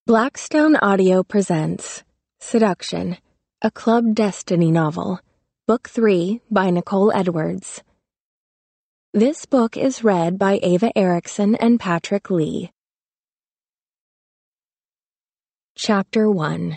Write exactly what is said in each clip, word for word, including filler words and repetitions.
Blackstone Audio presents Seduction, a Club Destiny novel, Book three by Nicole Edwards. This book is read by Ava Erickson and Patrick Lee. Chapter one.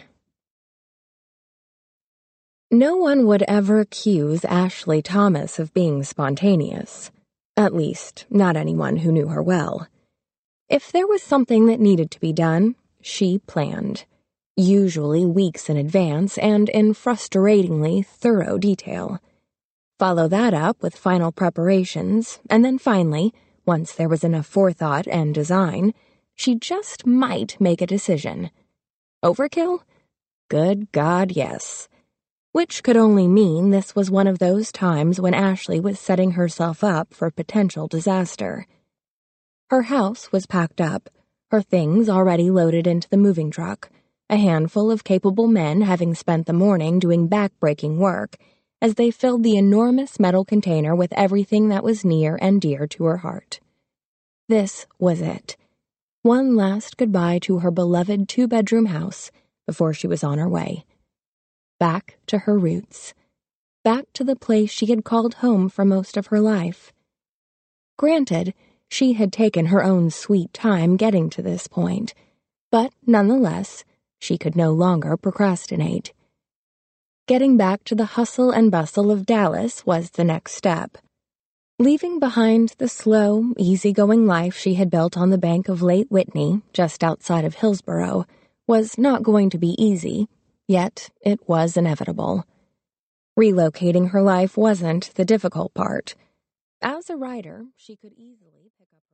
No one would ever accuse Ashley Thomas of being spontaneous. At least, not anyone who knew her well. If there was something that needed to be done, she planned, usually weeks in advance and in frustratingly thorough detail. Follow that up with final preparations, and then finally, once there was enough forethought and design, she just might make a decision. Overkill? Good God, yes. Which could only mean this was one of those times when Ashley was setting herself up for potential disaster. Her house was packed up, her things already loaded into the moving truck, a handful of capable men having spent the morning doing back-breaking work as they filled the enormous metal container with everything that was near and dear to her heart. This was it. One last goodbye to her beloved two-bedroom house before she was on her way. Back to her roots. Back to the place she had called home for most of her life. Granted, she had taken her own sweet time getting to this point, but nonetheless, she could no longer procrastinate. Getting back to the hustle and bustle of Dallas was the next step. Leaving behind the slow, easygoing life she had built on the bank of Lake Whitney, just outside of Hillsborough, was not going to be easy, yet it was inevitable. Relocating her life wasn't the difficult part. As a writer, she could easily pick up